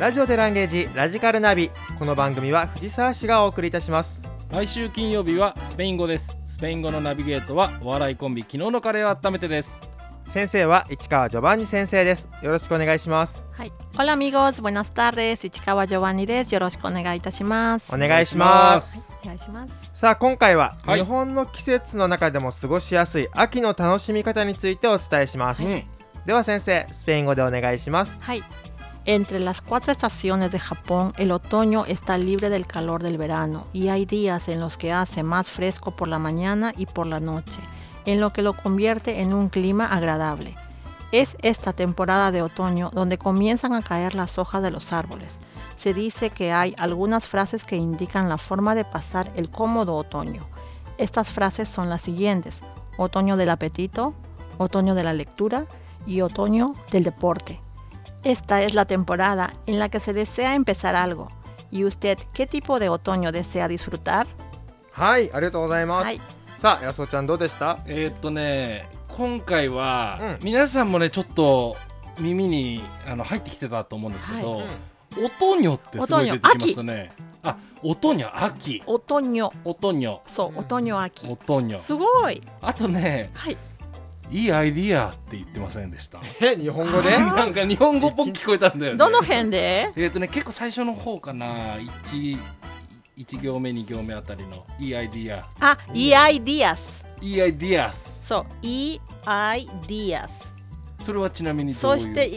ラジオでランゲージラジカルナビ。この番組は藤沢市がお送りいたします。 毎週金曜日はスペイン語です。スペイン語のナビゲートはお笑いコンビ昨日のカレーを温めてです。 先生は市川ジョバンニ先生です。よろしくお願いします。 はい。Hola amigos, buenas tardes. 市川ジョバンニです。よろしくお願いいたします。 お願いします。 お願いします。 さあ今回は、 はい、 日本の季節の中でも過ごしやすい秋の楽しみ方についてお伝えします。では先生、スペイン語でお願いします。 はい。Entre las 4 estaciones de Japón, el otoño está libre del calor del verano y hay días en los que hace más fresco por la mañana y por la noche, en lo que lo convierte en un clima agradable. Es esta temporada de otoño donde comienzan a caer las hojas de los árboles. Se dice que hay algunas frases que indican la forma de pasar el cómodo otoño. Estas frases son las siguientes: otoño del apetito, otoño de la lectura y otoño del deporte.Esta es la temporada en la que se desea empezar algo. ¿Y usted qué tipo de otoño desea disfrutar? はい、ありがとうございます。 はい、 さあ、やそちゃんどうでした？ 今回は、皆さんもねちょっと耳に入ってきてたと思うんですけど、オトニョってすごい出てきましたね。あ、オトニョ秋。 オトニョ。 オトニョ。 そう、オトニョ秋。 オトニョ。 すごい。 あとね。 はい。 いいアイディアって言ってませんでした？ 日本語で？ なんか日本語っぽく聞こえたんだよね。 どの辺で？ 結構最初の方かな。1行目2行目あたりのいいアイディア。 あ、いいアイディアス。 いいアイディアス。 そう、いいアイディアス。 それはちなみにどういう？ そして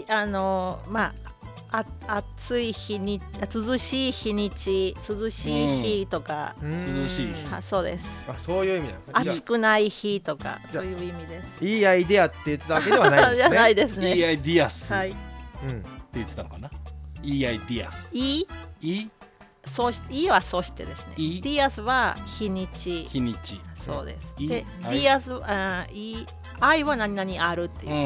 暑い日に涼しい日にち涼しい日とか、 涼しい日。 そうです。 あ、そういう意味なんですね。 暑くない日とかそういう意味です。 いいアイデアって言ってたわけではないんですね。 じゃないですね。 いいアイディアス。 はい。 って言ってたのかな。いいアイディアス。いいはそしてですね。ディアスは日にち。 日にち。 そうです。で、ディアス愛は何々あるっていう。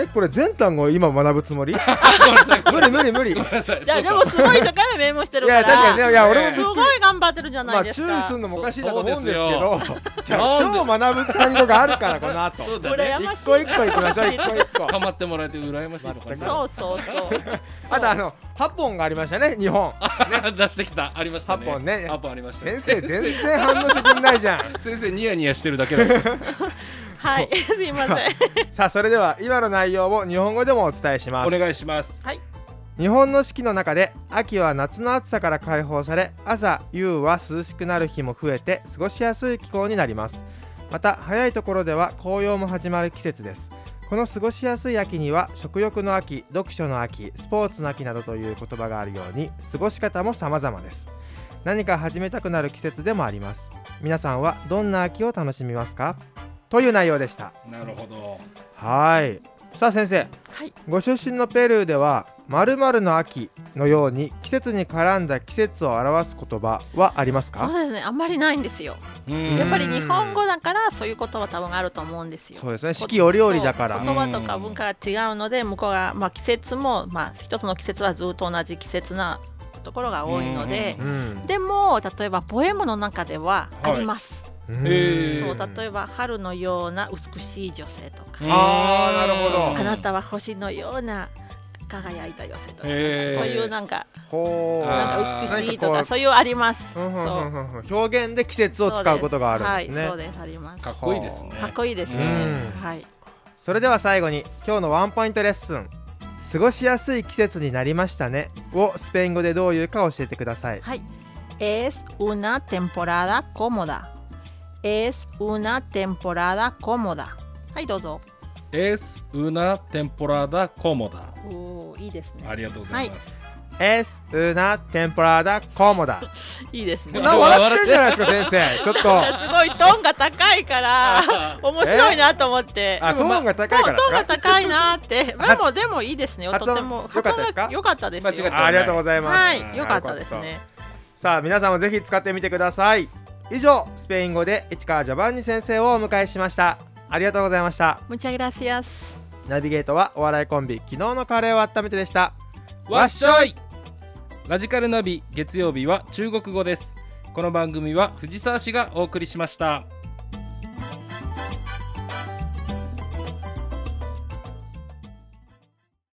これ全単語今学ぶつもり？無理。いやでもすごい一生懸命メモしてるから。 いや確かにね、いや俺もすごい頑張ってるじゃないですか。 注意するのもおかしいなと思うんですけど、今日学ぶ単語があるからこの後。 そうだね。 一個一個いきましょう。一個。 かまってもらえて羨ましいのかな。 そう。 あと8本がありましたね、日本。 出してきたありましたね。 8本ね。 8本ありました。 先生全然反応してくんないじゃん。 先生ニヤニヤしてるだけだ。 はい、すいません。 さあそれでは今の内容を日本語でもお伝えします。 お願いします。 はい。 日本の四季の中で秋は夏の暑さから解放され、朝夕は涼しくなる日も増えて過ごしやすい気候になります。また早いところでは紅葉も始まる季節です。この過ごしやすい秋には食欲の秋、読書の秋、スポーツの秋などという言葉があるように、過ごし方も様々です。何か始めたくなる季節でもあります。皆さんはどんな秋を楽しみますか？という内容でした。 なるほど。 はい。さあ先生、ご出身のペルーでは〇〇の秋のように季節に絡んだ季節を表す言葉はありますか？ そうですね、あんまりないんですよ。やっぱり日本語だからそういう言葉多分あると思うんですよ。 そうですね、四季折々だから言葉とか文化が違うので、向こうが季節も一つの季節はずっと同じ季節なところが多いので、でも例えばポエムの中ではあります。そう例えば春のような美しい女性とか、 なるほど。 あなたは星のような輝いた女性とか、そういうなんか美しいとかそういうあります。 表現で季節を使うことがあるんですね。 そうです、あります。 かっこいいですね。 かっこいいですよね。はい。 それでは最後に今日のワンポイントレッスン、過ごしやすい季節になりましたねをスペイン語でどういうか教えてください。 はい。Es una temporada cómoda。Es una temporada cómoda。はい、どうぞ。 Es una temporada cómoda。 いいですね。 ありがとうございます。 Es una temporada cómoda。 いいですね。 笑ってんじゃないですか先生。ちょっとすごいトーンが高いから面白いなと思って。 トーンが高いから。 トーンが高いなって。でもいいですね。とても良かったですか？ 良かったですよ。 ありがとうございます。 はい、良かったですね。 さあ皆さんもぜひ使ってみてください。以上、スペイン語で市川ジョバンニ先生をお迎えしました。ありがとうございました。 Muchas gracias。 ナビゲートはお笑いコンビ昨日のカレーを温めてでした。 わっしょい。ラジカルナビ月曜日は中国語です。この番組は藤沢市がお送りしました。